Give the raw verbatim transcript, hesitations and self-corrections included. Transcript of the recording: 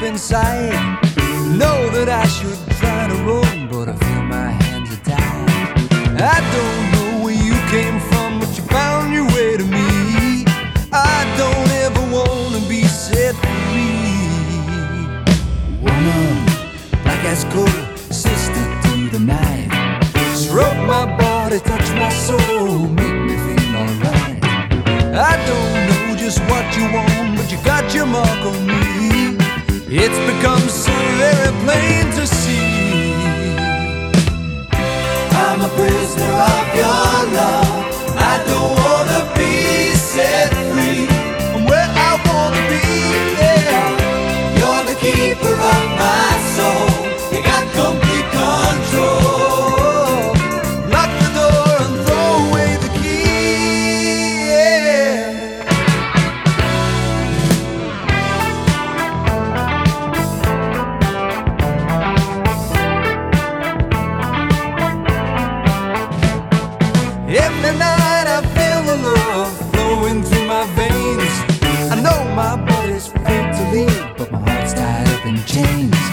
inside. Know that I should try to run, but I feel my hands are tied. I don't know where you came from, but you found your way to me. I don't ever wanna be set free. Woman, black as coal, sister through the night. Stroke my body, touch my soul, make me feel alright. I don't know just what you want, but you got your mark on me. It's become so very plain to see. I'm a prisoner of your love. I don't wanna be set free. I'm where I wanna be, yeah. You're the keeper of my soul. You got complete control. Lock the door and throw away the key, yeah. Every night I feel the love flowing through my veins. I know my body's fit to leave, but my heart's tied up in chains.